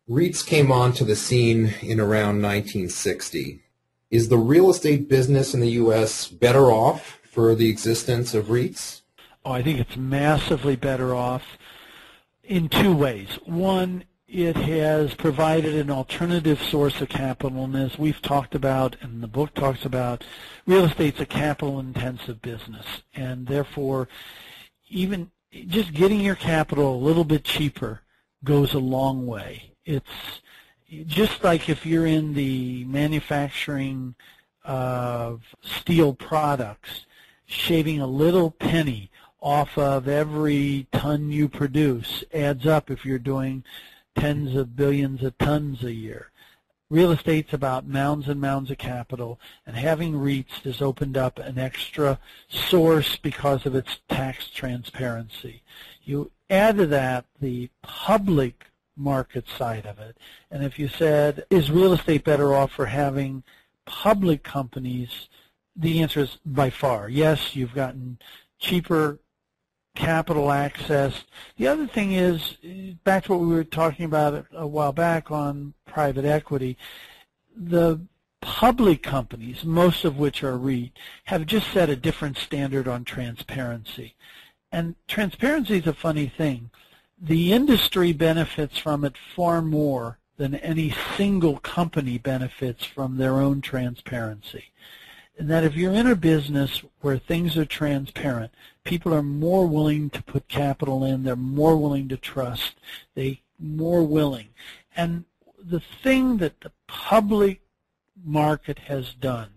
REITs came onto the scene in around 1960. Is the real estate business in the U.S. better off for the existence of REITs? Oh, I think it's massively better off in two ways. One, it has provided an alternative source of capital, and as we've talked about and the book talks about, real estate's a capital-intensive business, and therefore even just getting your capital a little bit cheaper goes a long way. It's just like if you're in the manufacturing of steel products, shaving a little penny off of every ton you produce adds up if you're doing tens of billions of tons a year. Real estate's about mounds and mounds of capital, and having REITs has opened up an extra source because of its tax transparency. You add to that the public market side of it, and if you said, is real estate better off for having public companies, the answer is by far yes. You've gotten cheaper capital access. The other thing is, back to what we were talking about a while back on private equity, the public companies, most of which are REIT, have just set a different standard on transparency. And transparency is a funny thing. The industry benefits from it far more than any single company benefits from their own transparency. And that if you're in a business where things are transparent, people are more willing to put capital in, they're more willing to trust, they're more willing. And the thing that the public market has done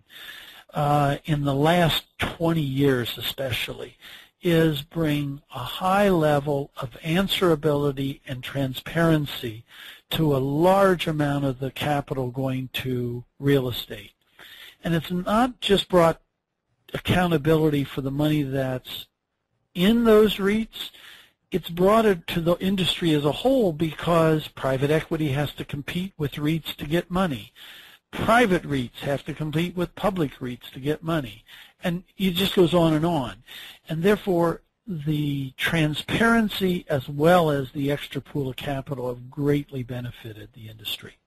in the last 20 years especially is bring a high level of answerability and transparency to a large amount of the capital going to real estate. And it's not just brought accountability for the money that's in those REITs, it's brought it to the industry as a whole because private equity has to compete with REITs to get money. Private REITs have to compete with public REITs to get money. And it just goes on. And therefore, the transparency as well as the extra pool of capital have greatly benefited the industry.